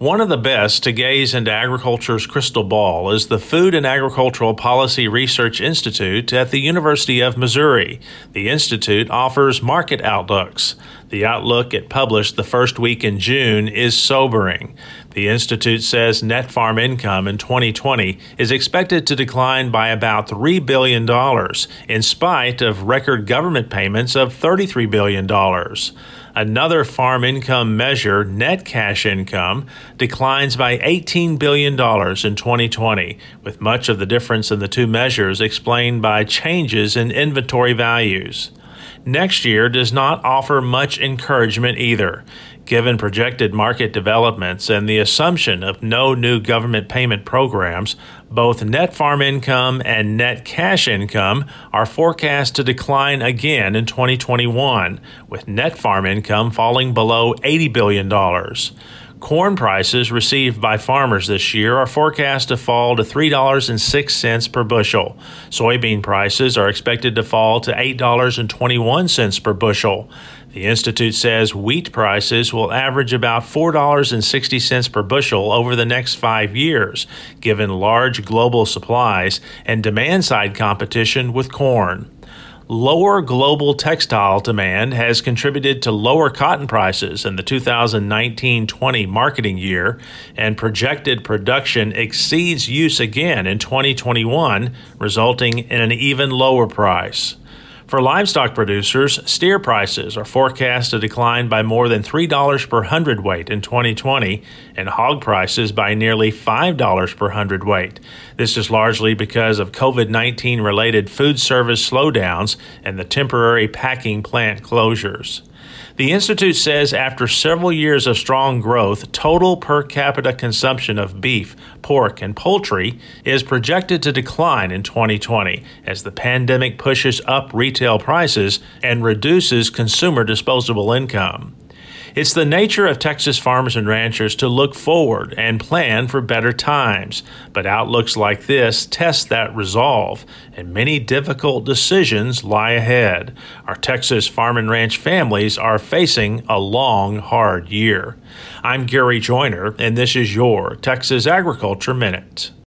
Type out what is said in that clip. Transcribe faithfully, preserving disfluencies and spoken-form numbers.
One of the best to gaze into agriculture's crystal ball is the Food and Agricultural Policy Research Institute at the University of Missouri. The institute offers market outlooks. The outlook it published the first week in June is sobering. The institute says net farm income in twenty twenty is expected to decline by about three billion dollars, in spite of record government payments of thirty-three billion dollars. Another farm income measure, net cash income, declines by eighteen billion dollars in twenty twenty, with much of the difference in the two measures explained by changes in inventory values. Next year does not offer much encouragement either. Given projected market developments and the assumption of no new government payment programs, both net farm income and net cash income are forecast to decline again in twenty twenty-one, with net farm income falling below eighty billion dollars. Corn prices received by farmers this year are forecast to fall to three dollars and six cents per bushel. Soybean prices are expected to fall to eight dollars and twenty-one cents per bushel. The institute says wheat prices will average about four dollars and sixty cents per bushel over the next five years, given large global supplies and demand-side competition with corn. Lower global textile demand has contributed to lower cotton prices in the two thousand nineteen twenty marketing year, and projected production exceeds use again in twenty twenty-one, resulting in an even lower price. For livestock producers, steer prices are forecast to decline by more than three dollars per hundredweight in twenty twenty, and hog prices by nearly five dollars per hundredweight. This is largely because of COVID nineteen related food service slowdowns and the temporary packing plant closures. The institute says after several years of strong growth, total per capita consumption of beef, pork, and poultry is projected to decline in twenty twenty as the pandemic pushes up retail prices and reduces consumer disposable income. It's the nature of Texas farmers and ranchers to look forward and plan for better times, but outlooks like this test that resolve, and many difficult decisions lie ahead. Our Texas farm and ranch families are facing a long, hard year. I'm Gary Joyner, and this is your Texas Agriculture Minute.